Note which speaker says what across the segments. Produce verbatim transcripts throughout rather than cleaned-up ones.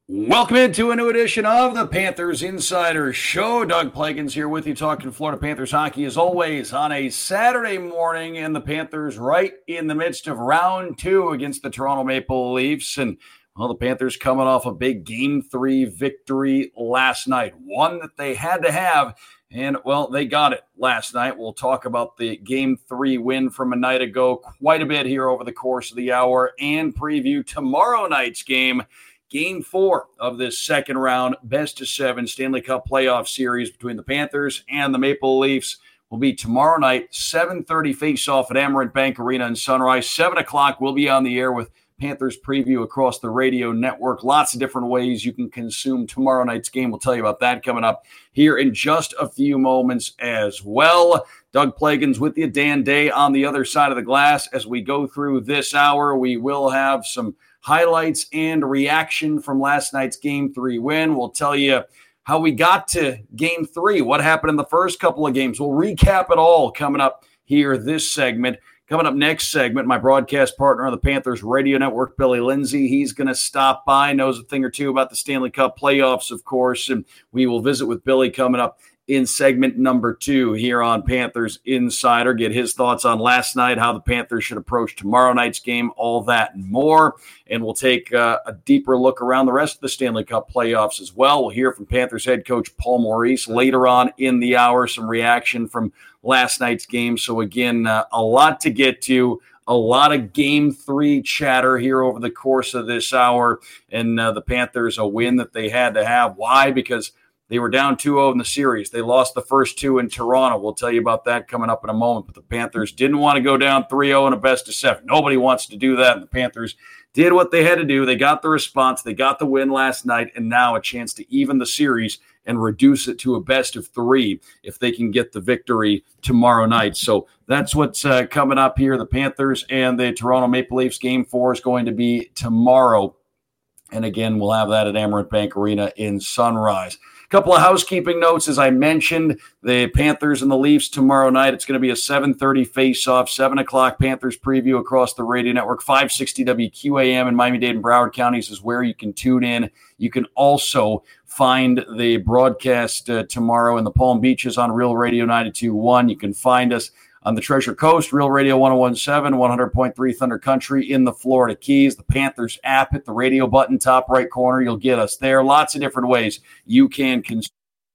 Speaker 1: Welcome into a new edition of the Panthers Insider Show. Doug Plagens here with you, talking Florida Panthers hockey as always on a Saturday morning, and the Panthers right in the midst of round two against the Toronto Maple Leafs. And well, the Panthers coming off a big game three victory last night, one that they had to have. And, well, they got it last night. We'll talk about the game three win from a night ago quite a bit here over the course of the hour and preview tomorrow night's game. Game four of this second round best of seven Stanley Cup playoff series between the Panthers and the Maple Leafs will be tomorrow night, seven thirty face-off at Amerant Bank Arena in Sunrise. seven o'clock, we'll be on the air with Panthers preview across the radio network. Lots of different ways you can consume tomorrow night's game. We'll tell you about that coming up here in just a few moments as well. Doug Plagens with you, Dan Day on the other side of the glass. As we go through this hour, we will have some highlights and reaction from last night's game three win. We'll tell you how we got to game three, what happened in the first couple of games. We'll recap it all coming up here this segment. Coming up next segment, my broadcast partner on the Panthers radio network, Billy Lindsay. He's going to stop by, knows a thing or two about the Stanley Cup playoffs, of course, and we will visit with Billy coming up in segment number two here on Panthers Insider. Get his thoughts on last night, how the Panthers should approach tomorrow night's game, all that and more. And we'll take uh, a deeper look around the rest of the Stanley Cup playoffs as well. We'll hear from Panthers head coach Paul Maurice later on in the hour, some reaction from last night's game. So again, uh, a lot to get to. A lot of game three chatter here over the course of this hour. And uh, the Panthers, a win that they had to have. Why? Because they were down two oh in the series. They lost the first two in Toronto. We'll tell you about that coming up in a moment. But the Panthers didn't want to go down three oh in a best of seven. Nobody wants to do that. And the Panthers did what they had to do. They got the response. They got the win last night, and now a chance to even the series and reduce it to a best of three if they can get the victory tomorrow night. So that's what's uh, coming up here. The Panthers and the Toronto Maple Leafs game four is going to be tomorrow. And again, we'll have that at Amerant Bank Arena in Sunrise. A couple of housekeeping notes. As I mentioned, the Panthers and the Leafs tomorrow night. It's going to be a seven thirty face-off, seven o'clock Panthers preview across the radio network. five sixty W Q A M in Miami-Dade and Broward counties is where you can tune in. You can also find the broadcast uh, tomorrow in the Palm Beaches on Real Radio ninety-two point one. You can find us on the Treasure Coast, Real Radio ten seventeen, one hundred point three Thunder Country in the Florida Keys. The Panthers app, hit the radio button, top right corner. You'll get us there. Lots of different ways you can consume.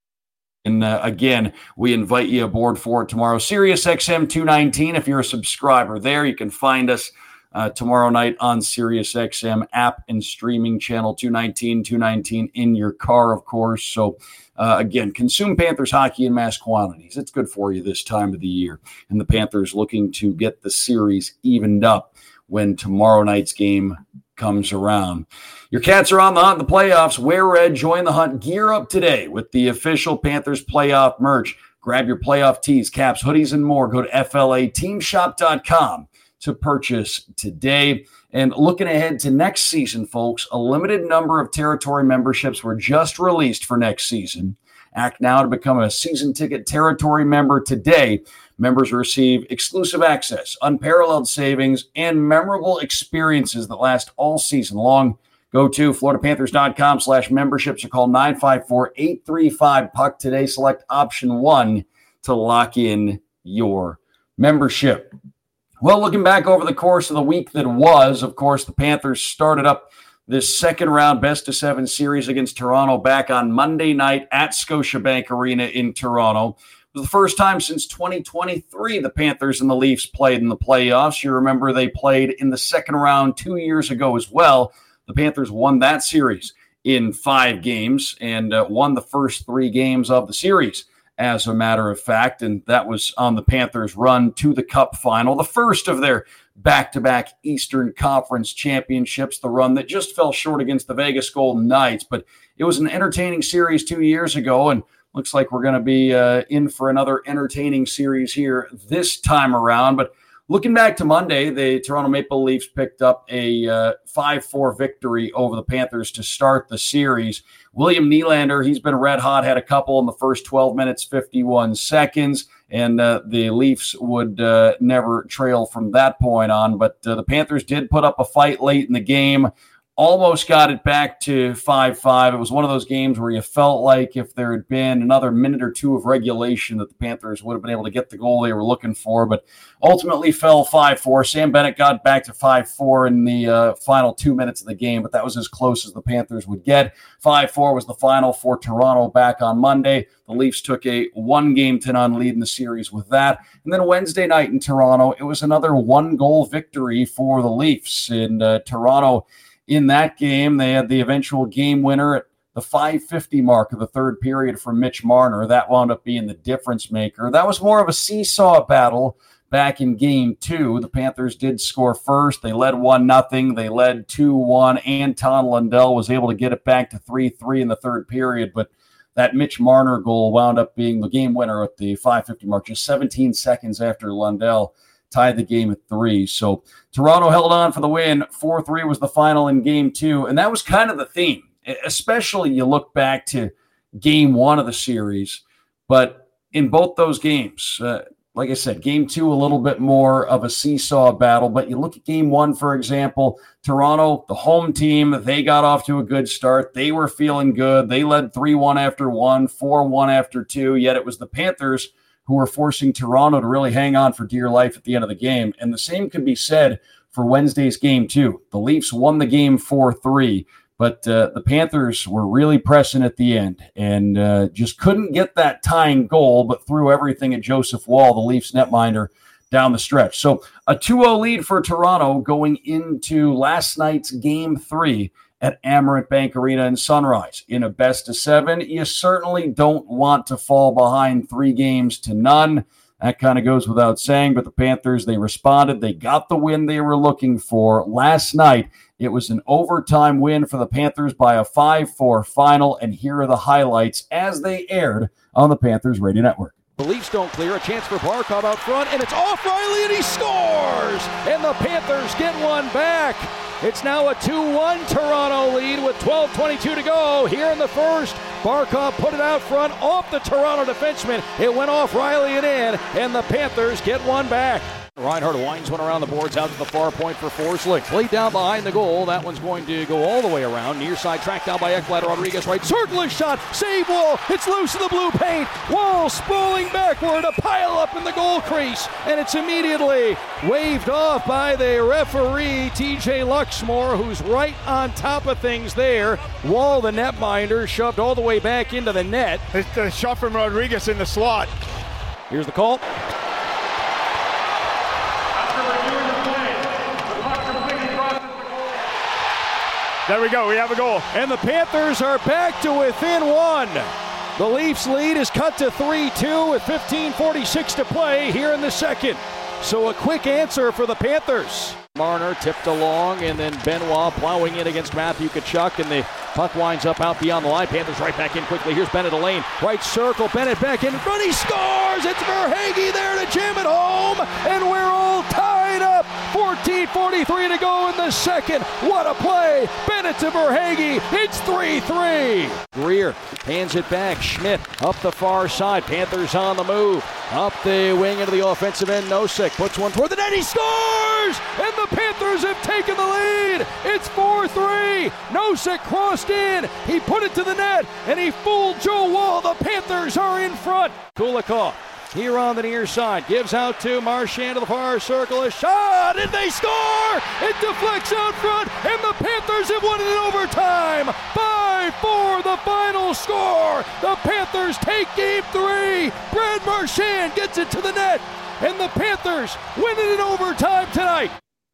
Speaker 1: And uh, again, we invite you aboard for it tomorrow. Sirius X M two nineteen, if you're a subscriber there, you can find us uh, tomorrow night on Sirius X M app and streaming channel two nineteen, two nineteen in your car, of course. So Uh, again, consume Panthers hockey in mass quantities. It's good for you this time of the year. And the Panthers looking to get the series evened up when tomorrow night's game comes around. Your Cats are on the hunt in the playoffs. Wear red, join the hunt. Gear up today with the official Panthers playoff merch. Grab your playoff tees, caps, hoodies, and more. Go to F L A team shop dot com to purchase today. And looking ahead to next season, folks, a limited number of territory memberships were just released for next season. Act now to become a season ticket territory member today. Members receive exclusive access, unparalleled savings, and memorable experiences that last all season long. Go to florida panthers dot com slash memberships or call nine five four, eight three five, P U C today. Select option one to lock in your membership. Well, looking back over the course of the week that was, of course, the Panthers started up this second round best of seven series against Toronto back on Monday night at Scotiabank Arena in Toronto. It was the first time since twenty twenty-three the Panthers and the Leafs played in the playoffs. You remember they played in the second round two years ago as well. The Panthers won that series in five games and uh, won the first three games of the series, as a matter of fact, and that was on the Panthers' run to the Cup final, the first of their back-to-back Eastern Conference championships, the run that just fell short against the Vegas Golden Knights. But it was an entertaining series two years ago, and looks like we're going to be uh, in for another entertaining series here this time around. But looking back to Monday, the Toronto Maple Leafs picked up a uh, five four victory over the Panthers to start the series. William Nylander, he's been red hot, had a couple in the first twelve minutes, fifty-one seconds, and uh, the Leafs would uh, never trail from that point on. But uh, the Panthers did put up a fight late in the game. almost got it back to five five. It was one of those games where you felt like if there had been another minute or two of regulation that the Panthers would have been able to get the goal they were looking for, but ultimately fell five four. Sam Bennett got back to five four in the uh, final two minutes of the game, but that was as close as the Panthers would get. five four was the final for Toronto back on Monday. The Leafs took a one-game to none lead in the series with that. And then Wednesday night in Toronto, it was another one-goal victory for the Leafs. In uh, Toronto, in that game, they had the eventual game winner at the five fifty mark of the third period from Mitch Marner. That wound up being the difference maker. That was more of a seesaw battle back in game two. The Panthers did score first. They led one nothing. They led two one. Anton Lundell was able to get it back to three three in the third period, but that Mitch Marner goal wound up being the game winner at the five fifty mark, just seventeen seconds after Lundell tied the game at three. So Toronto held on for the win. four three was the final in game two. And that was kind of the theme, especially you look back to game one of the series. But in both those games, uh, like I said, game two, a little bit more of a seesaw battle. But you look at game one, for example, Toronto, the home team, they got off to a good start. They were feeling good. They led three one after one, four one after two. Yet it was the Panthers who were forcing Toronto to really hang on for dear life at the end of the game. And the same could be said for Wednesday's game two. The Leafs won the game four three, but uh, the Panthers were really pressing at the end and uh, just couldn't get that tying goal, but threw everything at Joseph Woll, the Leafs netminder, down the stretch. So a two oh lead for Toronto going into last night's game three at Amerant Bank Arena in Sunrise. In a best of seven, you certainly don't want to fall behind three games to none. That kind of goes without saying, but the Panthers, they responded. They got the win they were looking for. Last night, it was an overtime win for the Panthers by a five four final, and here are the highlights as they aired on the Panthers Radio Network.
Speaker 2: The Leafs don't clear. A chance for Barkov out front, and it's off Riley, and he scores! And the Panthers get one back. It's now a two one Toronto lead with twelve twenty-two to go here in the first. Barkov put it out front off the Toronto defenseman. It went off Riley and in, and the Panthers get one back. Reinhardt winds one around the boards out to the far point for Forsling. Played down behind the goal. That one's going to go all the way around. Near side tracked down by Ekblad. Rodriguez right circle his shot. Save Woll. It's loose in the blue paint. Woll spooling backward. A pile up in the goal crease. And it's immediately waved off by the referee, T J Luxmore, who's right on top of things there. Woll, the netminder, shoved all the way back into the net.
Speaker 3: It's a shot from Rodriguez in the slot.
Speaker 2: Here's the call.
Speaker 3: There we go, we have a goal.
Speaker 2: And the Panthers are back to within one. The Leafs lead is cut to three two with fifteen forty-six to play here in the second. So a quick answer for the Panthers. Marner tipped along, and then Benoit plowing in against Matthew Tkachuk, and the puck winds up out beyond the line. Panthers right back in quickly. Here's Bennett Elaine. Right circle, Bennett back in front. He scores! It's Verhaeghe there to jam it home, and we're all tied up. fourteen forty-three to go in the second. What a play! Bennett to Verhaeghe. It's three three. Greer hands it back. Schmidt up the far side. Panthers on the move. Up the wing into the offensive end. Nosek puts one toward the net. He scores! And the Panthers have taken the lead. It's four three. Nosek crossed in. He put it to the net, and he fooled Joe Woll. The Panthers are in front. Kulikov here on the near side gives out to Marchand to the far circle. A shot, and they score! It deflects out front, and the Panthers have won it in overtime. five four, the final score. The Panthers take game three. Brad Marchand gets it to the net, and the Panthers win it in overtime tonight.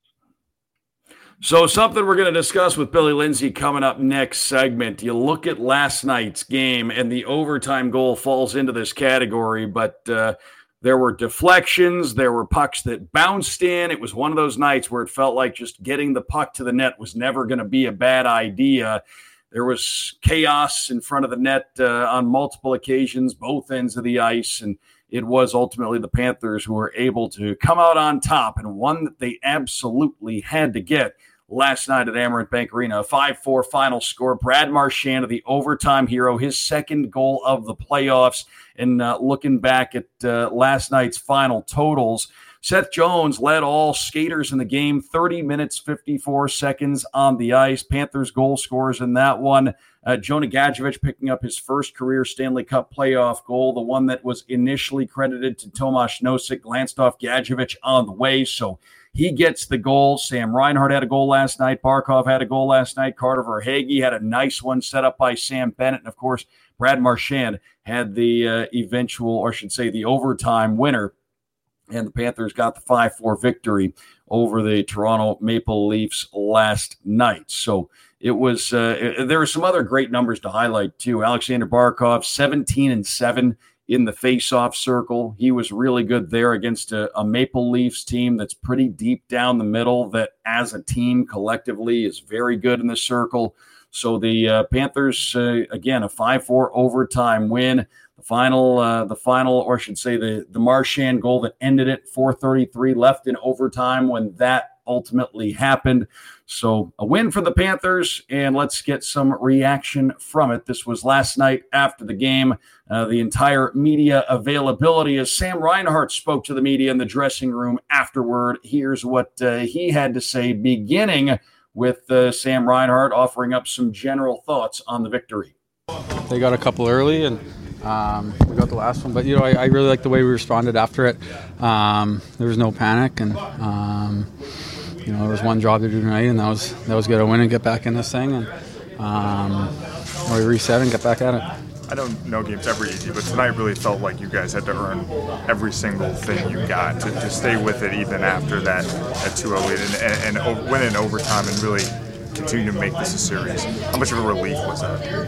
Speaker 1: So something we're going to discuss with Billy Lindsay coming up next segment. You look at last night's game, and the overtime goal falls into this category, but uh, there were deflections. There were pucks that bounced in. It was one of those nights where it felt like just getting the puck to the net was never going to be a bad idea. There was chaos in front of the net uh, on multiple occasions, both ends of the ice, and it was ultimately the Panthers who were able to come out on top, and one that they absolutely had to get last night at Amerant Bank Arena. A five four final score. Brad Marchand, the overtime hero, his second goal of the playoffs. And uh, looking back at uh, last night's final totals, Seth Jones led all skaters in the game, thirty minutes, fifty-four seconds on the ice. Panthers goal scorers in that one. Uh, Jonah Gadjevich picking up his first career Stanley Cup playoff goal, the one that was initially credited to Tomas Nosek, glanced off Gadjevich on the way, so he gets the goal. Sam Reinhart had a goal last night. Barkov had a goal last night. Carter Verhaeghe had a nice one set up by Sam Bennett. And, of course, Brad Marchand had the uh, eventual, or I should say the overtime winner. And the Panthers got the five four victory over the Toronto Maple Leafs last night. So it was uh, – there were some other great numbers to highlight, too. Alexander Barkov, seventeen and seven in the face-off circle. He was really good there against a, a Maple Leafs team that's pretty deep down the middle, that as a team collectively is very good in the circle. So the uh, Panthers, uh, again, a five four overtime win. The final, uh, the final, or I should say the, the Marchand goal that ended it, four thirty-three left in overtime when that ultimately happened. So a win for the Panthers, and let's get some reaction from it. This was last night after the game. Uh, the entire media availability as Sam Reinhart spoke to the media in the dressing room afterward. Here's what uh, he had to say, beginning with uh, Sam Reinhart offering up some general thoughts on the victory.
Speaker 4: They got a couple early, and um, we got the last one. But, you know, I, I really like the way we responded after it. Um, there was no panic, and, um, you know, there was one job to do tonight, and that was that was get a win and get back in this thing. And um, we reset and get back at it.
Speaker 3: I don't know game's ever easy, but tonight really felt like you guys had to earn every single thing you got to, to stay with it even after that, that two oh lead and, and, and win in overtime and really continue to make this a series. How much of a relief was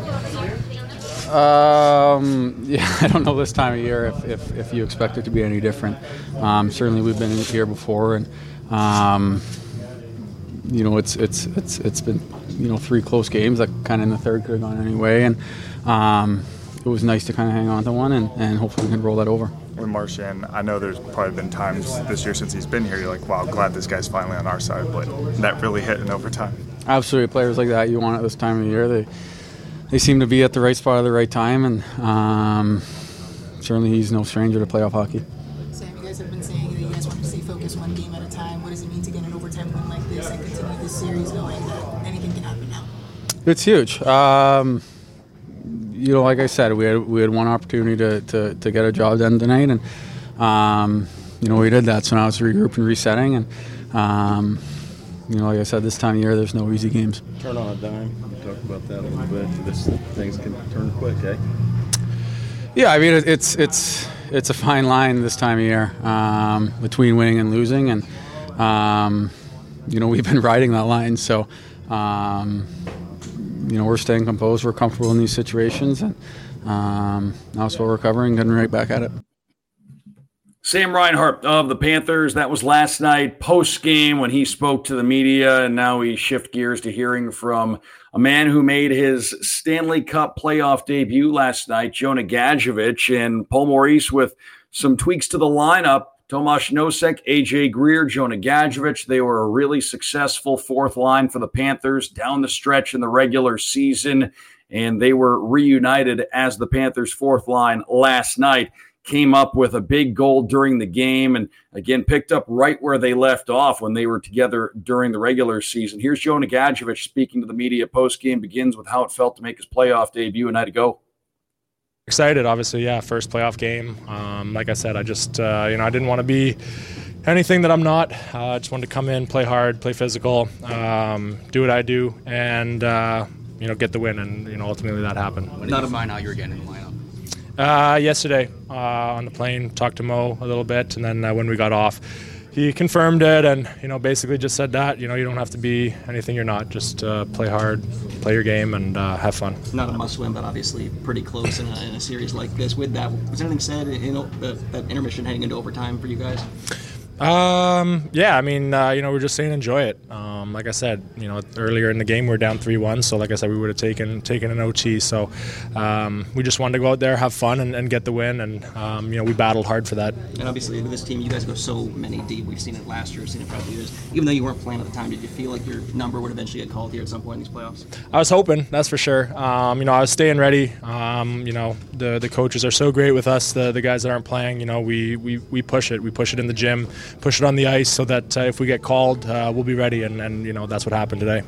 Speaker 3: that?
Speaker 4: Um, yeah, I don't know this time of year if, if, if you expect it to be any different. Um, certainly we've been here before, and um, you know, it's it's it's it's been, you know, three close games that kind of in the third could have gone anyway, and um, it was nice to kind of hang on to one, and, and hopefully we can roll that over.
Speaker 3: With Marchand, I know there's probably been times this year since he's been here, you're like, wow, glad this guy's finally on our side, but that really hit in overtime. Absolutely,
Speaker 4: players like that you want at this time of the year. They they seem to be at the right spot at the right time, and um, certainly he's no stranger to playoff hockey.
Speaker 5: Sam, you guys have been saying that you guys want to stay focused one game at a time. What does it mean to get an overtime win like this and continue this series going, that anything can happen now?
Speaker 4: It's huge. Um, you know, like I said, we had we had one opportunity to, to, to get a job done tonight, and um, you know, we did that. So now it's regrouping and resetting, and um, you know, like I said, this time of year, there's no easy games.
Speaker 6: Turn on a dime. We talked about that a little bit. This things can turn quick, eh?
Speaker 4: Yeah, I mean, it, it's it's it's a fine line this time of year um, between winning and losing, and um, you know, we've been riding that line. So. Um, You know, we're staying composed. We're comfortable in these situations, and um, now it's what we're covering, getting right back at it.
Speaker 1: Sam Reinhart of the Panthers. That was last night post-game when he spoke to the media, and now we shift gears to hearing from a man who made his Stanley Cup playoff debut last night, Jonah Gadjevich, and Paul Maurice with some tweaks to the lineup. Tomas Nosek, A J Greer, Jonah Gadjevich. They were a really successful fourth line for the Panthers down the stretch in the regular season, and they were reunited as the Panthers' fourth line last night. Came up with a big goal during the game and, again, picked up right where they left off when they were together during the regular season. Here's Jonah Gadjevich speaking to the media post-game, begins with how it felt to make his playoff debut and how to go.
Speaker 7: Excited, obviously, yeah, first playoff game. Um, like I said, I just, uh, you know, I didn't want to be anything that I'm not. Uh, I just wanted to come in, play hard, play physical, um, do what I do, and, uh, you know, get the win. And, you know, ultimately that happened.
Speaker 8: When did you find out you were getting in the lineup?
Speaker 7: Uh, yesterday uh, on the plane, talked to Mo a little bit, and then uh, when we got off, he confirmed it and, you know, basically just said that, you know, you don't have to be anything you're not. Just uh, play hard, play your game, and uh, have fun.
Speaker 8: Not a must-win, but obviously pretty close in a, in a series like this. With that, was anything said in the, that intermission heading into overtime for you guys?
Speaker 7: Um, yeah, I mean, uh, you know, we're just saying enjoy it. Um, like I said, you know, earlier in the game we were down three one, so like I said, we would have taken taken an O T. So um, we just wanted to go out there, have fun, and, and get the win. And, um, you know, we battled hard for that.
Speaker 8: And obviously with this team, you guys go so many deep. We've seen it last year, we've seen it for other years. Even though you weren't playing at the time, did you feel like your number would eventually get called here at some point in these playoffs?
Speaker 7: I was hoping, that's for sure. Um, you know, I was staying ready. Um, you know, the the coaches are so great with us, the the guys that aren't playing. You know, we, we, we push it. We push it in the gym. push it on the ice so that uh, if we get called, uh, we'll be ready. And, and, you know, that's what happened today.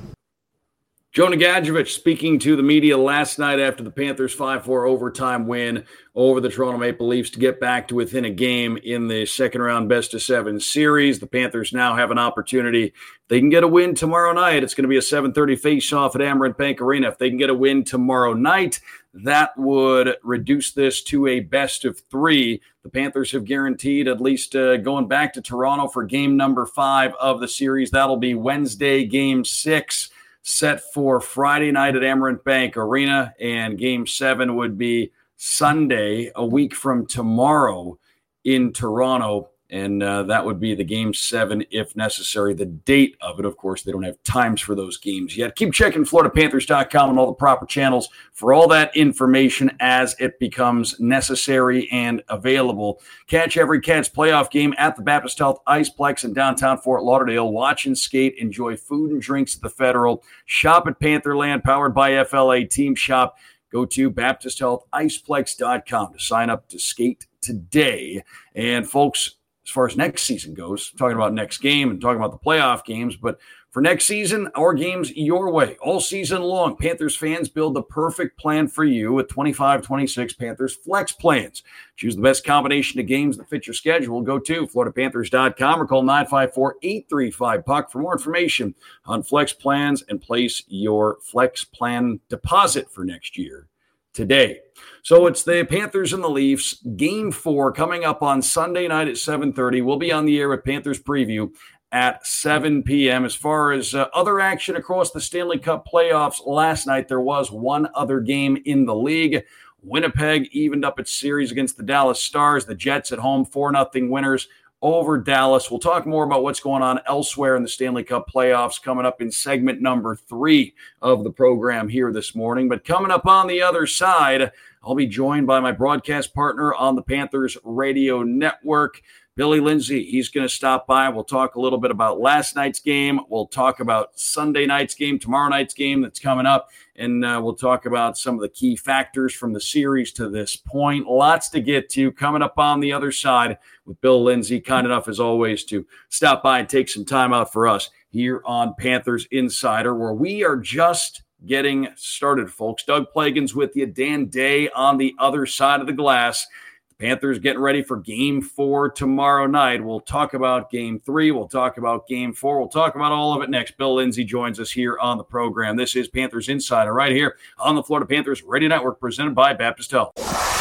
Speaker 1: Joe Nagajevic speaking to the media last night after the Panthers' five four overtime win over the Toronto Maple Leafs to get back to within a game in the second-round best-of-seven series. The Panthers now have an opportunity. If they can get a win tomorrow night, it's going to be a seven thirty face-off at Amerant Bank Arena. If they can get a win tomorrow night, that would reduce this to a best-of-three. The Panthers have guaranteed at least uh, going back to Toronto for game number five of the series. That'll be Wednesday, game six. Set for Friday night at Amerant Bank Arena, and Game seven would be Sunday, a week from tomorrow in Toronto, and uh, that would be the Game seven if necessary. The date of it, of course, they don't have times for those games yet. Keep checking Florida Panthers dot com and all the proper channels for all that information as it becomes necessary and available. Catch every Cats playoff game at the Baptist Health Iceplex in downtown Fort Lauderdale. Watch and skate. Enjoy food and drinks at the Federal. Shop at Pantherland, powered by F L A Team Shop. Go to Baptist Health Iceplex dot com to sign up to skate today. And folks, as far as next season goes, talking about next game and talking about the playoff games, but for next season, our games your way. All season long, Panthers fans build the perfect plan for you with twenty-five twenty-six Panthers Flex Plans. Choose the best combination of games that fit your schedule. Go to Florida Panthers dot com or call nine five four, eight three five, P U C for more information on Flex Plans and place your Flex Plan deposit for next year today. So it's the Panthers and the Leafs, game four coming up on Sunday night at seven thirty. We'll be on the air with Panthers Preview at seven p.m. As far as uh, other action across the Stanley Cup playoffs last night, there was one other game in the league. Winnipeg evened up its series against the Dallas Stars. The Jets at home, four nothing winners over Dallas. We'll talk more about what's going on elsewhere in the Stanley Cup playoffs coming up in segment number three of the program here this morning. But coming up on the other side, I'll be joined by my broadcast partner on the Panthers Radio Network, Billy Lindsay. He's going to stop by. We'll talk a little bit about last night's game. We'll talk about Sunday night's game, tomorrow night's game that's coming up, and uh, we'll talk about some of the key factors from the series to this point. Lots to get to coming up on the other side with Bill Lindsay, kind enough as always to stop by and take some time out for us here on Panthers Insider, where we are just getting started, folks. Doug Plagens with you, Dan Day on the other side of the glass. Panthers getting ready for game four tomorrow night. We'll talk about game three. We'll talk about game four. We'll talk about all of it next. Bill Lindsay joins us here on the program. This is Panthers Insider right here on the Florida Panthers Radio Network, presented by Baptist Health.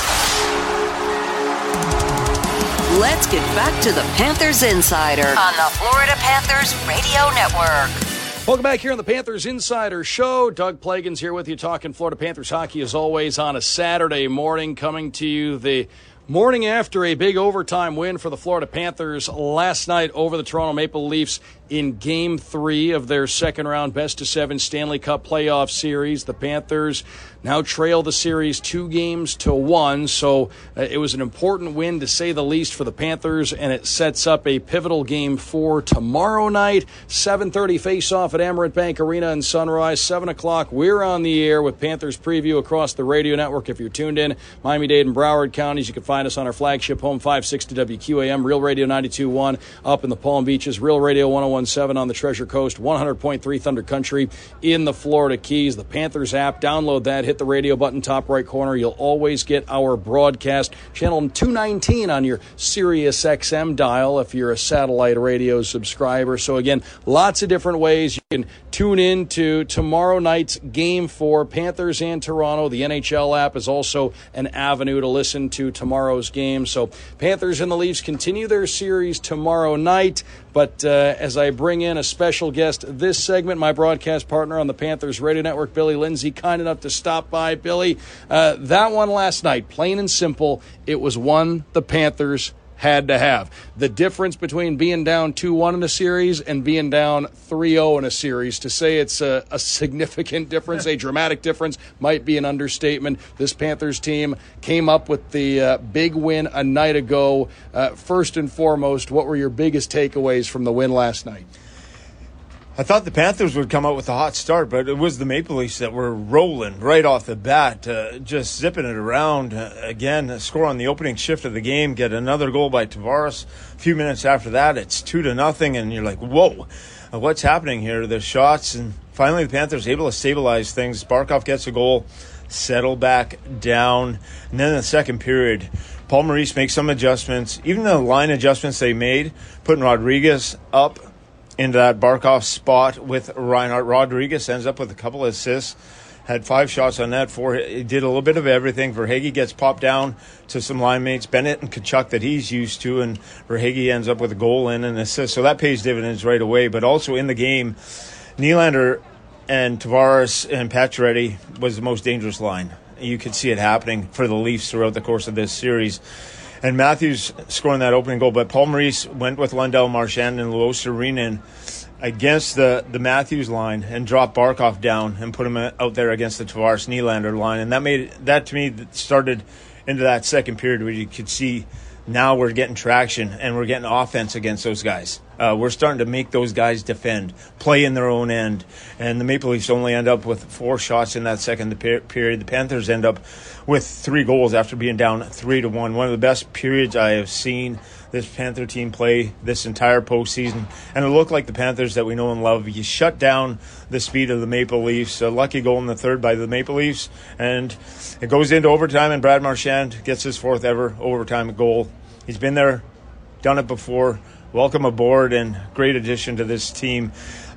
Speaker 9: Let's get back to the Panthers Insider on the Florida Panthers Radio Network.
Speaker 2: Welcome back here on the Panthers Insider Show. Doug Plagens here with you, talking Florida Panthers hockey as always on a Saturday morning, coming to you the morning after a big overtime win for the Florida Panthers last night over the Toronto Maple Leafs in Game three of their second-round best-of-seven Stanley Cup playoff series. The Panthers now trail the series two games to one, so uh, it was an important win to say the least for the Panthers, and it sets up a pivotal Game four tomorrow night, seven thirty face-off at Amerant Bank Arena in Sunrise, seven o'clock. We're on the air with Panthers Preview across the radio network. If you're tuned in, Miami-Dade and Broward counties, you can find us on our flagship home, five sixty W Q A M, Real Radio ninety-two point one up in the Palm Beaches, Real Radio one oh one point seven on the Treasure Coast, one hundred point three Thunder Country in the Florida Keys. The Panthers app, download that, hit the radio button, top right corner. You'll always get our broadcast. Channel two nineteen on your Sirius X M dial if you're a satellite radio subscriber. So again, lots of different ways you can tune in to tomorrow night's Game four, Panthers and Toronto. The N H L app is also an avenue to listen to tomorrow's game. So Panthers and the Leafs continue their series tomorrow night. But uh, as I bring in a special guest this segment, my broadcast partner on the Panthers Radio Network, Billy Lindsay, kind enough to stop by. Billy, uh, that one last night, plain and simple, it was one the Panthers had to have. The difference between being down two one in a series and being down three oh in a series, to say it's a, a significant difference, a dramatic difference, might be an understatement. This Panthers team came up with the uh, big win a night ago. Uh, first and foremost, what were your biggest takeaways from the win last night?
Speaker 10: I thought the Panthers would come out with a hot start, but it was the Maple Leafs that were rolling right off the bat, uh, just zipping it around. Uh, again, a score on the opening shift of the game, get another goal by Tavares. A few minutes after that, it's two to nothing, and you're like, whoa, uh, what's happening here? The shots, and finally the Panthers able to stabilize things. Barkov gets a goal, settle back down, and then in the second period, Paul Maurice makes some adjustments. Even the line adjustments they made, putting Rodriguez up into that Barkov spot with Reinhart. Rodriguez ends up with a couple of assists, had five shots on net. Four, he did a little bit of everything. Verhaeghe gets popped down to some line mates, Bennett and Tkachuk, that he's used to, and Verhaeghe ends up with a goal and an assist. So that pays dividends right away. But also in the game, Nylander and Tavares and Pacioretty was the most dangerous line. You could see it happening for the Leafs throughout the course of this series. And Matthews scoring that opening goal, but Paul Maurice went with Lundell, Marchand, and Luos Serenen against the, the Matthews line and dropped Barkov down and put him out there against the Tavares Nylander line. And that made that to me started into that second period where you could see now we're getting traction and we're getting offense against those guys. Uh, we're starting to make those guys defend, play in their own end. And the Maple Leafs only end up with four shots in that second period. The Panthers end up with three goals after being down three to one. One of the best periods I have seen this Panther team play this entire postseason. And it looked like the Panthers that we know and love. You shut down the speed of the Maple Leafs. A lucky goal in the third by the Maple Leafs. And it goes into overtime, and Brad Marchand gets his fourth ever overtime goal. He's been there, done it before. Welcome aboard, and great addition to this team.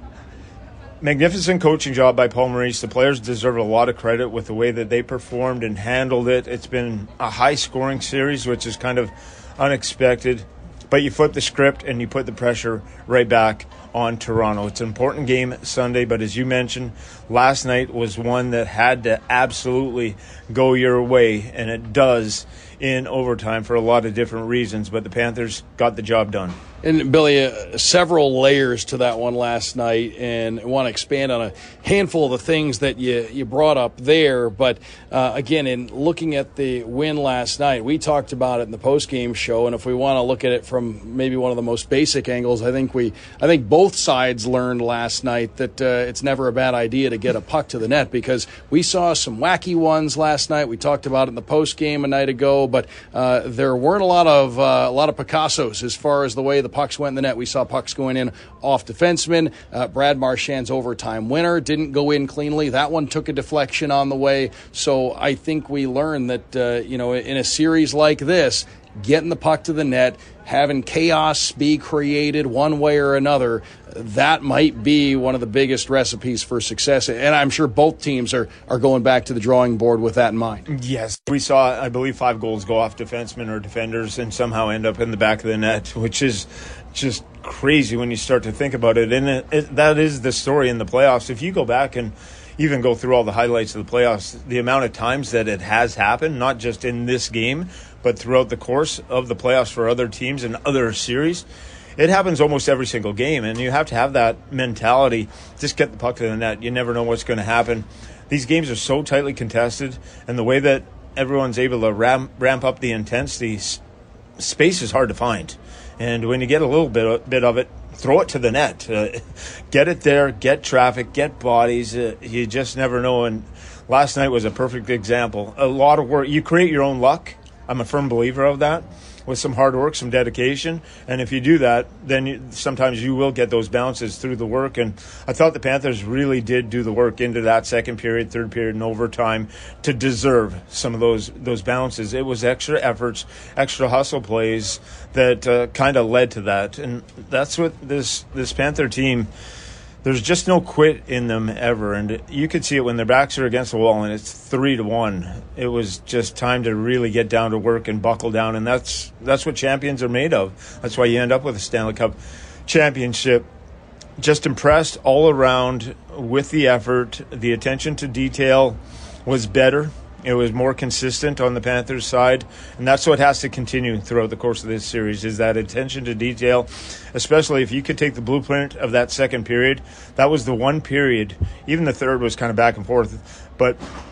Speaker 10: Magnificent coaching job by Paul Maurice. The players deserve a lot of credit with the way that they performed and handled it. It's been a high-scoring series, which is kind of unexpected. But you flip the script and you put the pressure right back on Toronto. It's an important game Sunday, but as you mentioned, last night was one that had to absolutely go your way, and it does in overtime for a lot of different reasons, but the Panthers got the job done.
Speaker 2: And, Billy, uh, several layers to that one last night, and I want to expand on a handful of the things that you, you brought up there. But, uh, again, in looking at the win last night, we talked about it in the postgame show, and if we want to look at it from maybe one of the most basic angles, I think we, I think both sides learned last night that uh, it's never a bad idea to get a puck to the net, because we saw some wacky ones last night. We talked about it in the postgame a night ago, but uh, there weren't a lot of uh, a lot of Picassos as far as the way the pucks went in the net. We saw pucks going in off defensemen. Uh, Brad Marchand's overtime winner didn't go in cleanly. That one took a deflection on the way. So I think we learned that, uh, you know, in a series like this, getting the puck to the net, having chaos be created one way or another, that might be one of the biggest recipes for success. And I'm sure both teams are, are going back to the drawing board with that in mind.
Speaker 10: Yes. We saw, I believe, five goals go off defensemen or defenders and somehow end up in the back of the net, which is just crazy when you start to think about it. And it, it, that is the story in the playoffs. If you go back and even go through all the highlights of the playoffs, the amount of times that it has happened, not just in this game, but throughout the course of the playoffs for other teams and other series, it happens almost every single game. And you have to have that mentality. Just get the puck to the net. You never know what's going to happen. These games are so tightly contested, and the way that everyone's able to ramp, ramp up the intensity, space is hard to find. And when you get a little bit, bit of it, throw it to the net. Uh, get it there, get traffic, get bodies. Uh, you just never know. And last night was a perfect example. A lot of work. You create your own luck. I'm a firm believer of that, with some hard work, some dedication. And if you do that, then you, sometimes you will get those bounces through the work. And I thought the Panthers really did do the work into that second period, third period, and overtime to deserve some of those those bounces. It was extra efforts, extra hustle plays that uh, kind of led to that. And that's what this this Panther team, there's just no quit in them ever. And you could see it when their backs are against the wall and it's three to one. It was just time to really get down to work and buckle down. And that's that's what champions are made of. That's why you end up with a Stanley Cup championship. Just impressed all around with the effort. The attention to detail was better. It was more consistent on the Panthers side, and that's what has to continue throughout the course of this series, is that attention to detail, especially if you could take the blueprint of that second period. That was the one period, even the third was kind of back and forth, but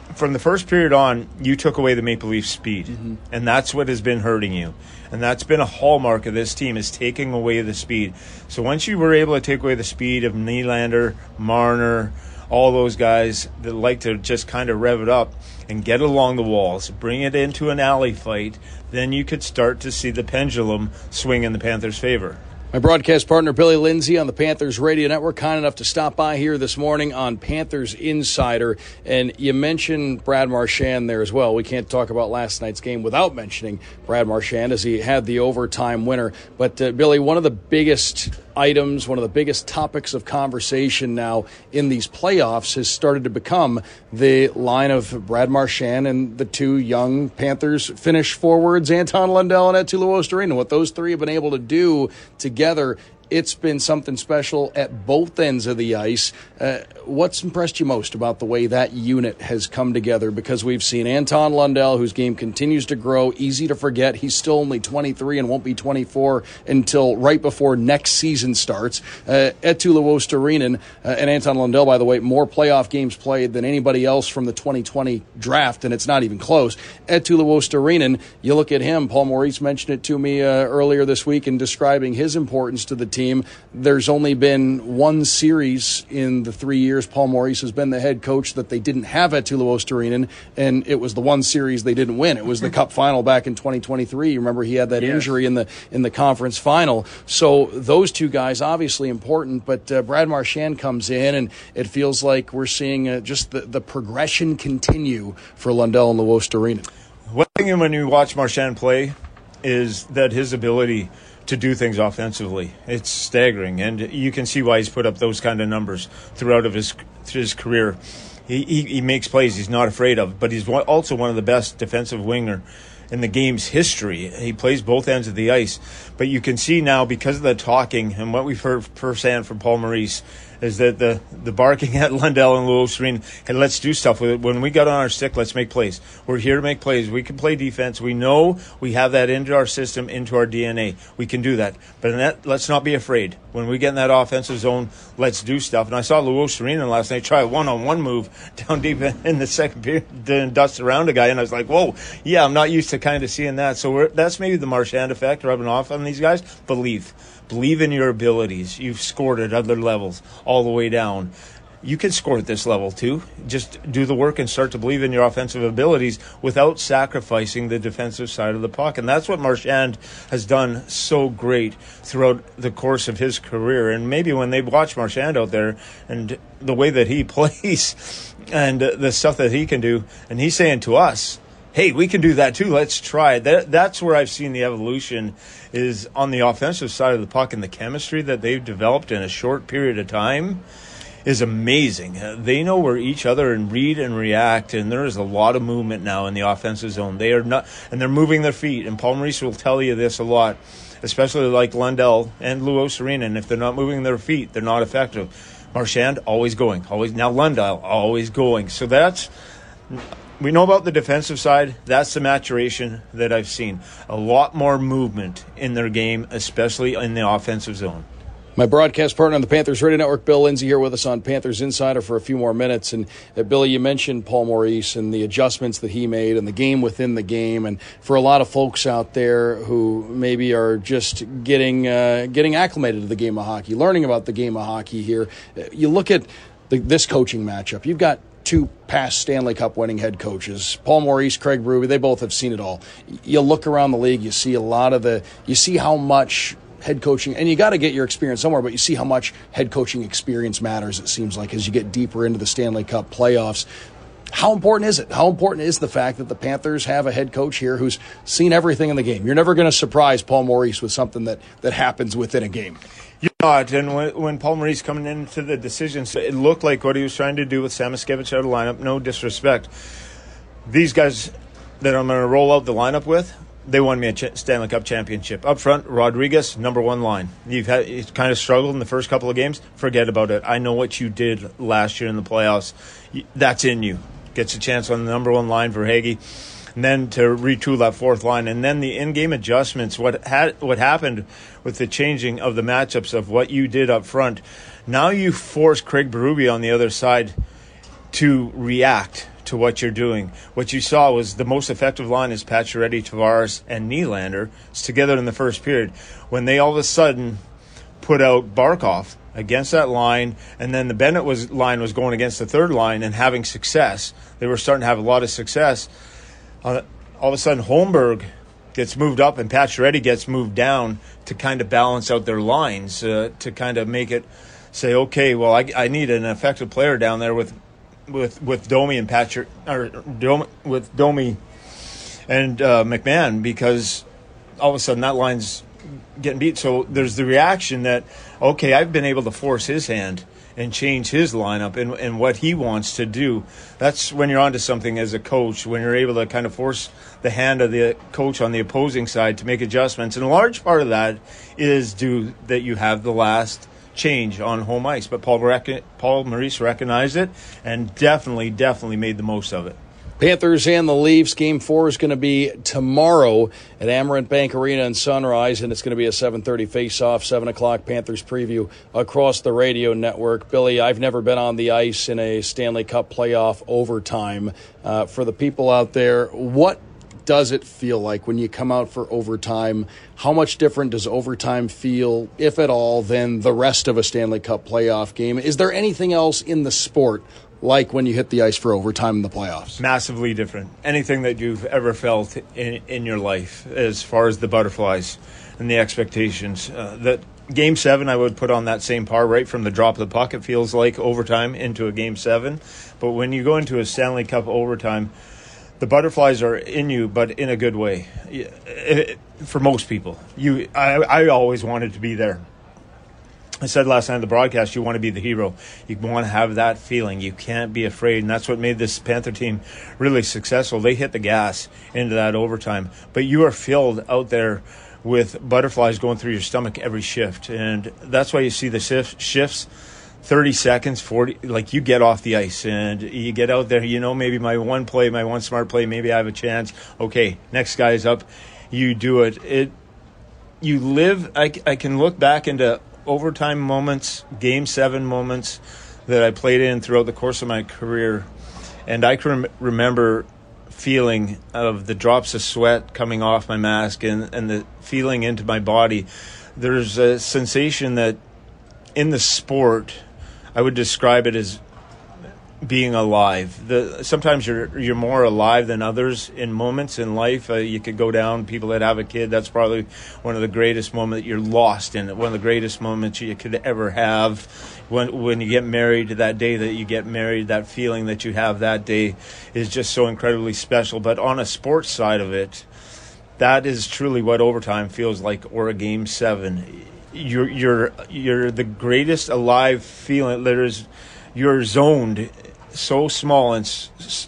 Speaker 10: from the first period on, you took away the Maple Leaf speed, mm-hmm. and that's what has been hurting you. And that's been a hallmark of this team, is taking away the speed. So once you were able to take away the speed of Nylander, Marner, all those guys that like to just kind of rev it up and get along the walls, bring it into an alley fight, then you could start to see the pendulum swing in the Panthers' favor.
Speaker 2: My broadcast partner, Billy Lindsay, on the Panthers Radio Network, kind enough to stop by here this morning on Panthers Insider. And you mentioned Brad Marchand there as well. We can't talk about last night's game without mentioning Brad Marchand, as he had the overtime winner. But, uh, Billy, one of the biggest items, one of the biggest topics of conversation now in these playoffs has started to become the line of Brad Marchand and the two young Panthers finish forwards, Anton Lundell and Eetu Luostarinen. What those three have been able to do together, it's been something special at both ends of the ice. Uh, what's impressed you most about the way that unit has come together? Because we've seen Anton Lundell, whose game continues to grow, easy to forget. He's still only twenty-three and won't be twenty-four until right before next season starts. Uh, Eetu Luostarinen uh, and Anton Lundell, by the way, more playoff games played than anybody else from the twenty twenty draft, and it's not even close. Eetu Luostarinen, you look at him, Paul Maurice mentioned it to me uh, earlier this week in describing his importance to the team. There's only been one series in the three years Paul Maurice has been the head coach that they didn't have Eetu Luostarinen, and it was the one series they didn't win. It was the Cup final back in twenty twenty-three. You remember he had that yes. injury in the in the conference final. So those two guys obviously important, but uh, Brad Marchand comes in, and it feels like we're seeing uh, just the, the progression continue for Lundell and Luostarinen.
Speaker 10: One thing when you watch Marchand play is that his ability to do things offensively, it's staggering, and you can see why he's put up those kind of numbers throughout of his his career. He, he he makes plays he's not afraid of, but he's also one of the best defensive winger in the game's history. He plays both ends of the ice, but you can see now, because of the talking and what we've heard firsthand from Paul Maurice, is that the, the barking at Lundell and Luostarinen, hey, let's do stuff with it. When we got on our stick, let's make plays. We're here to make plays. We can play defense. We know we have that into our system, into our D N A. We can do that. But in that, let's not be afraid. When we get in that offensive zone, let's do stuff. And I saw Luostarinen last night try a one-on-one move down deep in the second period and dust around a guy, and I was like, whoa, yeah, I'm not used to kind of seeing that. So we're, that's maybe the Marchand effect rubbing off on these guys. Believe. Believe in your abilities. You've scored at other levels all the way down. You can score at this level too. Just do the work and start to believe in your offensive abilities without sacrificing the defensive side of the puck. And that's what Marchand has done so great throughout the course of his career. And maybe when they watch Marchand out there and the way that he plays and the stuff that he can do, and he's saying to us, hey, we can do that too. Let's try it. That, that's where I've seen the evolution, is on the offensive side of the puck, and the chemistry that they've developed in a short period of time is amazing. Uh, they know where each other and read and react, and there is a lot of movement now in the offensive zone. They are not, and they're moving their feet. And Paul Maurice will tell you this a lot, especially like Lundell and Luostarinen. And if they're not moving their feet, they're not effective. Marchand always going, always now Lundell always going. So that's. We know about the defensive side. That's the maturation that I've seen. A lot more movement in their game, especially in the offensive zone.
Speaker 2: My broadcast partner on the Panthers Radio Network, Bill Lindsay, here with us on Panthers Insider for a few more minutes. And uh, Billy, you mentioned Paul Maurice and the adjustments that he made and the game within the game. And for a lot of folks out there who maybe are just getting uh, getting acclimated to the game of hockey, learning about the game of hockey here, uh, you look at the, this coaching matchup. You've got two past Stanley Cup winning head coaches, Paul Maurice, Craig Berube. They both have seen it all. You look around the league, you see a lot of the, you see how much head coaching, and you got to get your experience somewhere, but you see how much head coaching experience matters, it seems like, as you get deeper into the Stanley Cup playoffs. How important is it? How important is the fact that the Panthers have a head coach here who's seen everything in the game? You're never going to surprise Paul Maurice with something that, that happens within a game.
Speaker 10: You're not. And when, when Paul Maurice coming into the decisions, it looked like what he was trying to do with Samoskevich out of lineup. No disrespect. These guys that I'm going to roll out the lineup with, they won me a Ch- Stanley Cup championship. Up front, Rodriguez, number one line. You've had you've kind of struggled in the first couple of games. Forget about it. I know what you did last year in the playoffs. That's in you. Gets a chance on the number one line for Hagee. And then to retool that fourth line. And then the in-game adjustments, what had what happened with the changing of the matchups of what you did up front. Now you force Craig Berube on the other side to react to what you're doing. What you saw was the most effective line is Pacioretty, Tavares, and Nylander together in the first period. When they all of a sudden put out Barkov against that line, and then the Bennett was line was going against the third line and having success. They were starting to have a lot of success. Uh, all of a sudden, Holmberg gets moved up and Pacioretty gets moved down to kind of balance out their lines, uh, to kind of make it say, okay, well, I, I need an effective player down there with with with Domi and Patrick, or Domi, with Domi and uh, McMahon, because all of a sudden that line's getting beat. So there's the reaction that, okay, I've been able to force his hand and change his lineup and, and what he wants to do. That's when you're onto something as a coach, when you're able to kind of force the hand of the coach on the opposing side to make adjustments. And a large part of that is due that you have the last change on home ice. But Paul, Rec- Paul Maurice recognized it and definitely, definitely made the most of it.
Speaker 2: Panthers and the Leafs. Game four is going to be tomorrow at Amerant Bank Arena in Sunrise, and it's going to be a seven thirty face-off, seven o'clock Panthers preview across the radio network. Billy, I've never been on the ice in a Stanley Cup playoff overtime. Uh, for the people out there, what does it feel like when you come out for overtime? How much different does overtime feel, if at all, than the rest of a Stanley Cup playoff game? Is there anything else in the sport like when you hit the ice for overtime in the playoffs?
Speaker 10: Massively different. Anything that you've ever felt in, in your life as far as the butterflies and the expectations. Uh, that Game seven I would put on that same par right from the drop of the puck. It feels like overtime into a Game seven. But when you go into a Stanley Cup overtime, the butterflies are in you, but in a good way. It, it, for most people. you, I, I always wanted to be there. I said last night on the broadcast, you want to be the hero. You want to have that feeling. You can't be afraid, and that's what made this Panther team really successful. They hit the gas into that overtime, but you are filled out there with butterflies going through your stomach every shift, and that's why you see the shift, shifts, thirty seconds, forty, like you get off the ice, and you get out there, you know, maybe my one play, my one smart play, maybe I have a chance. Okay, next guy's up. You do it. It. You live, I, I can look back into overtime moments, game seven moments that I played in throughout the course of my career. And I can rem- remember feeling of the drops of sweat coming off my mask and, and the feeling into my body. There's a sensation that in the sport, I would describe it as being alive. The, sometimes you're you're more alive than others in moments in life. Uh, you could go down, people that have a kid, that's probably one of the greatest moments. You're lost in it. One of the greatest moments you could ever have. When when you get married, that day that you get married, that feeling that you have that day is just so incredibly special. But on a sports side of it, that is truly what overtime feels like, or a game seven. You're you're you're the greatest alive feeling. There's you're zoned so small and,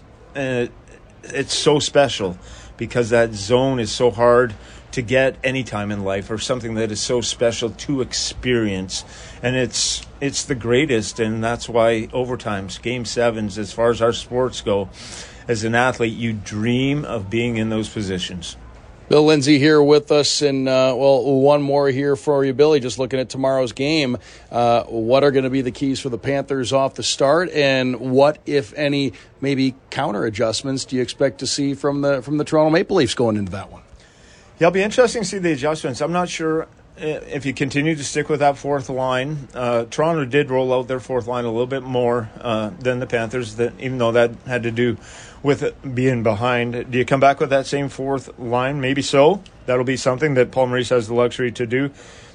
Speaker 10: and it, it's so special because that zone is so hard to get any time in life, or something that is so special to experience, and it's it's the greatest. And that's why overtimes, game sevens, as far as our sports go, as an athlete, you dream of being in those positions.
Speaker 2: Bill Lindsay here with us, and uh, well, one more here for you, Billy. Just looking at tomorrow's game, uh, what are going to be the keys for the Panthers off the start, and what, if any, maybe counter adjustments do you expect to see from the from the Toronto Maple Leafs going into that one?
Speaker 10: Yeah, it'll be interesting to see the adjustments. I'm not sure if you continue to stick with that fourth line. Uh, Toronto did roll out their fourth line a little bit more uh, than the Panthers, that even though that had to do with it being behind. Do you come back with that same fourth line? Maybe so. That'll be something that Paul Maurice has the luxury to do.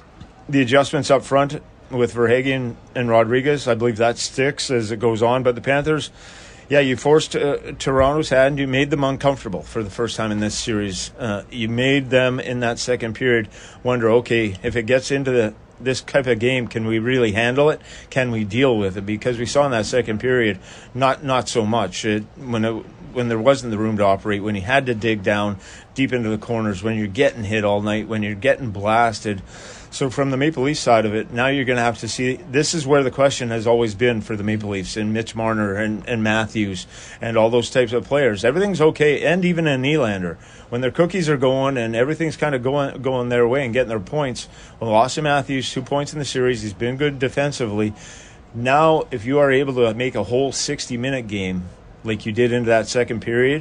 Speaker 10: The adjustments up front with Verhaeghe and Rodriguez, I believe that sticks as it goes on. But the Panthers, yeah, you forced uh, Toronto's hand. You made them uncomfortable for the first time in this series. Uh, you made them, in that second period, wonder, okay, if it gets into the this type of game, can we really handle it? Can we deal with it? Because we saw in that second period, not not so much. It, when it, when there wasn't the room to operate, when you had to dig down deep into the corners, when you're getting hit all night, when you're getting blasted. So from the Maple Leafs side of it, now you're going to have to see, this is where the question has always been for the Maple Leafs and Mitch Marner and, and Matthews and all those types of players. Everything's okay, and even in Nylander. When their cookies are going and everything's kind of going going their way and getting their points, well, Austin Matthews, two points in the series, he's been good defensively. Now, if you are able to make a whole sixty-minute game like you did into that second period,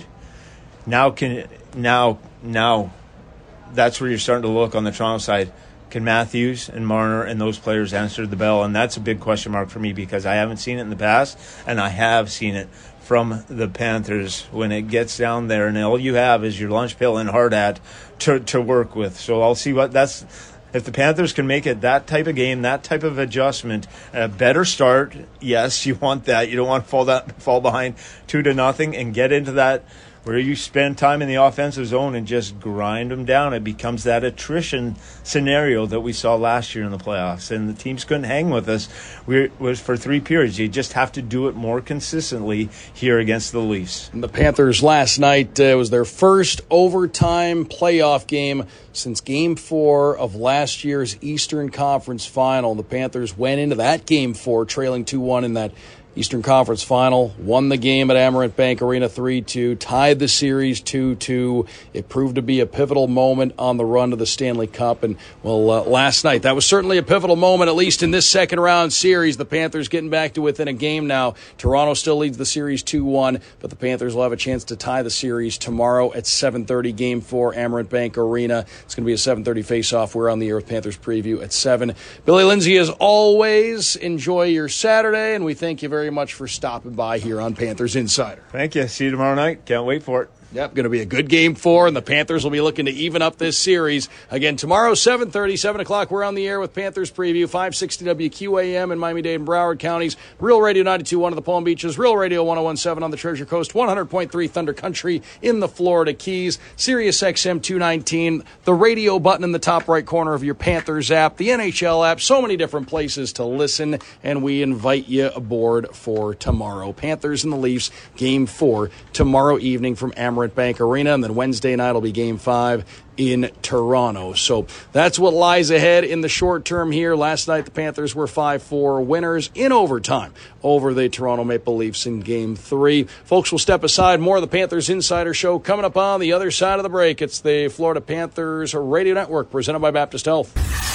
Speaker 10: now can now now that's where you're starting to look on the Toronto side. Can Matthews and Marner and those players answer the bell? And that's a big question mark for me because I haven't seen it in the past, and I have seen it from the Panthers when it gets down there, and all you have is your lunch pail and hard hat to to work with. So I'll see what that's. If the Panthers can make it that type of game, that type of adjustment, a better start, yes, you want that. You don't want to fall that fall behind two to nothing and get into that where you spend time in the offensive zone and just grind them down. It becomes that attrition scenario that we saw last year in the playoffs, and the teams couldn't hang with us. We it was for three periods. You just have to do it more consistently here against the Leafs.
Speaker 2: And the Panthers last night uh, was their first overtime playoff game since Game Four of last year's Eastern Conference Final. The Panthers went into that Game Four trailing two one in that Eastern Conference Final, won the game at Amerant Bank Arena three two, tied the series two two. It proved to be a pivotal moment on the run to the Stanley Cup. And, well, uh, last night, that was certainly a pivotal moment, at least in this second-round series. The Panthers getting back to within a game now. Toronto still leads the series two one, but the Panthers will have a chance to tie the series tomorrow at seven thirty, Game four, Amerant Bank Arena. It's going to be a seven thirty face-off. We're on the air with Panthers Preview at seven. Billy Lindsay, as always, enjoy your Saturday, and we thank you very much for stopping by here on Panthers Insider.
Speaker 10: Thank you. See you tomorrow night. Can't wait for it.
Speaker 2: Yep, going to be a good Game four, and the Panthers will be looking to even up this series. Again, tomorrow, seven thirty, seven o'clock, we're on the air with Panthers Preview, five sixty W Q A M in Miami-Dade and Broward counties, Real Radio ninety-two point one of the Palm Beaches, Real Radio one oh one point seven on the Treasure Coast, one hundred point three Thunder Country in the Florida Keys, Sirius X M two nineteen, the radio button in the top right corner of your Panthers app, the N H L app, so many different places to listen, and we invite you aboard for tomorrow. Panthers and the Leafs, Game four, tomorrow evening from Amerant Bank Arena, and then Wednesday night will be Game five in Toronto. So that's what lies ahead in the short term here. Last night the Panthers were five four winners in overtime over the Toronto Maple Leafs in Game three. Folks, will step aside. More of the Panthers Insider Show coming up on the other side of the break. It's the Florida Panthers Radio Network presented by Baptist Health.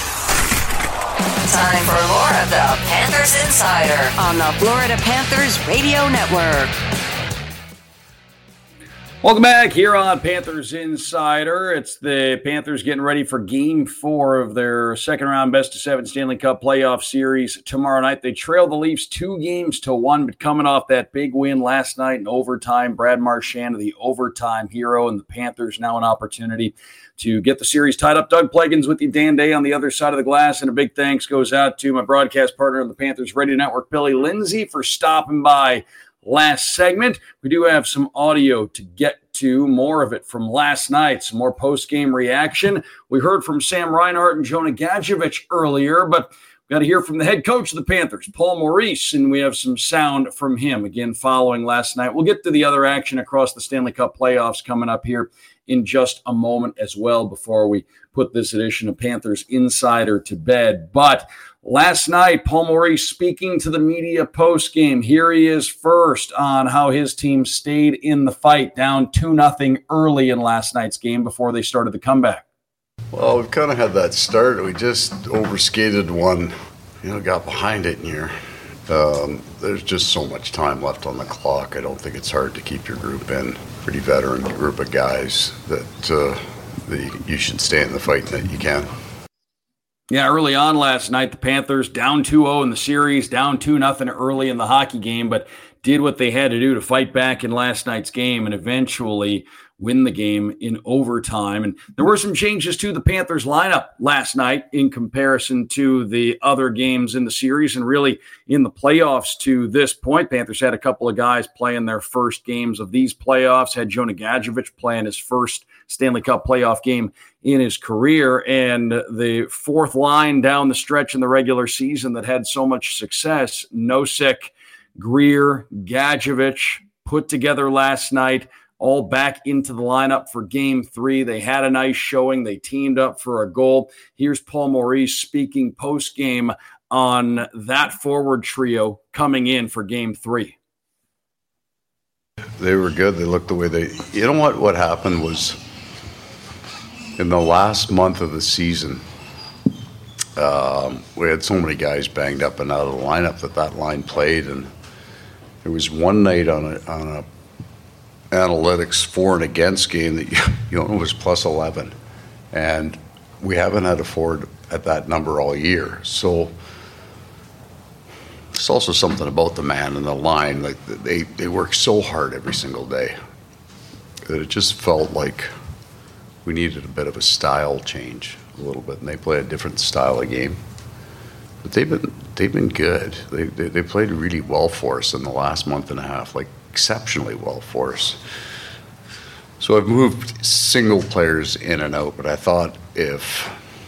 Speaker 9: Time for more of the Panthers Insider on the Florida Panthers Radio Network.
Speaker 1: Welcome back here on Panthers Insider. It's the Panthers getting ready for Game four of their second-round best-of-seven Stanley Cup playoff series tomorrow night. They trail the Leafs two games to one, but coming off that big win last night in overtime, Brad Marchand, the overtime hero, and the Panthers now an opportunity to get the series tied up. Doug Plagens with you, Dan Day on the other side of the glass, and a big thanks goes out to my broadcast partner on the Panthers Radio Network, Billy Lindsay, for stopping by last segment. We do have some audio to get to, more of it from last night, some more post-game reaction. We heard from Sam Reinhart and Jonah Gadjevich earlier, but we've got to hear from the head coach of the Panthers, Paul Maurice, and we have some sound from him, again, following last night. We'll get to the other action across the Stanley Cup playoffs coming up here in just a moment as well before we put this edition of Panthers Insider to bed. But last night, Paul Maurice speaking to the media post-game. Here he is first on how his team stayed in the fight, down two nothing early in last night's game before they started the comeback.
Speaker 11: Well, we've kind of had that start. We just overskated one, you know, got behind it in here. Um, there's just so much time left on the clock. I don't think it's hard to keep your group in. Pretty veteran group of guys that, uh, that you should stay in the fight that you can.
Speaker 1: Yeah, early on last night, the Panthers down two oh in the series, down two nothing early in the hockey game, but did what they had to do to fight back in last night's game and eventually win the game in overtime. And there were some changes to the Panthers lineup last night in comparison to the other games in the series and really in the playoffs to this point. Panthers had a couple of guys playing their first games of these playoffs, had Jonah Gadjevich playing his first Stanley Cup playoff game in his career, and the fourth line down the stretch in the regular season that had so much success, Nosek, Greer, Gadjevich, put together last night, all back into the lineup for Game three. They had a nice showing. They teamed up for a goal. Here's Paul Maurice speaking post-game on that forward trio coming in for Game three.
Speaker 11: They were good. They looked the way they... You know what? What happened was in the last month of the season, um, we had so many guys banged up and out of the lineup that that line played, and there was one night on a, on a analytics for and against game that, you know, it was plus eleven. And we haven't had a Ford at that number all year. So it's also something about the man and the line. Like they, they work so hard every single day that it just felt like we needed a bit of a style change a little bit. And they play a different style of game. But they've been they've been good. They, they they played really well for us in the last month and a half, like exceptionally well for us. So I've moved single players in and out, but I thought if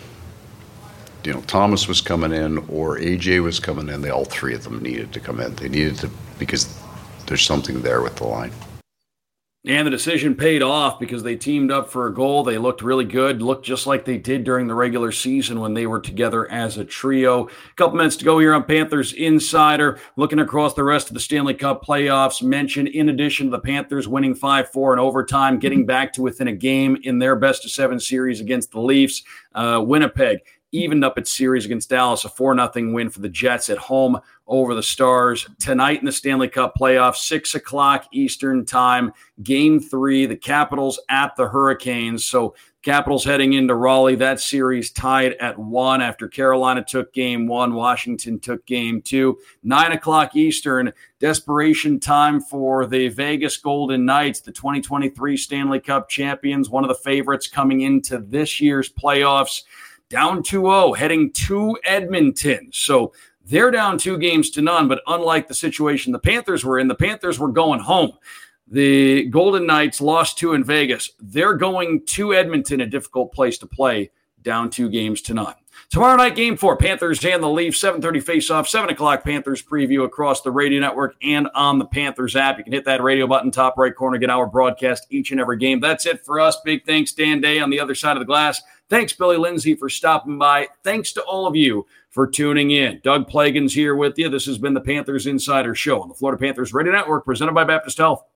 Speaker 11: you know Thomas was coming in or A J was coming in, they all three of them needed to come in. They needed to because there's something there with the line.
Speaker 1: And the decision paid off because they teamed up for a goal. They looked really good, looked just like they did during the regular season when they were together as a trio. A couple minutes to go here on Panthers Insider. Looking across the rest of the Stanley Cup playoffs, mention in addition to the Panthers winning five four in overtime, getting back to within a game in their best of seven series against the Leafs, uh, Winnipeg evened up its series against Dallas, a four nothing win for the Jets at home over the Stars. Tonight in the Stanley Cup playoffs, six o'clock Eastern time, game three, the Capitals at the Hurricanes. So Capitals heading into Raleigh, that series tied at one after Carolina took game one, Washington took game two. Nine o'clock Eastern, desperation time for the Vegas Golden Knights, the twenty twenty-three Stanley Cup champions, one of the favorites coming into this year's playoffs. Down two oh, heading to Edmonton. So they're down two games to none, but unlike the situation the Panthers were in, the Panthers were going home. The Golden Knights lost two in Vegas. They're going to Edmonton, a difficult place to play, down two games to none. Tomorrow night, game four, Panthers and the Leafs, seven thirty face-off, seven o'clock Panthers preview across the radio network and on the Panthers app. You can hit that radio button, top right corner, get our broadcast each and every game. That's it for us. Big thanks, Dan Day on the other side of the glass. Thanks, Billy Lindsay, for stopping by. Thanks to all of you for tuning in. Doug Plagens here with you. This has been the Panthers Insider Show on the Florida Panthers Radio Network, presented by Baptist Health.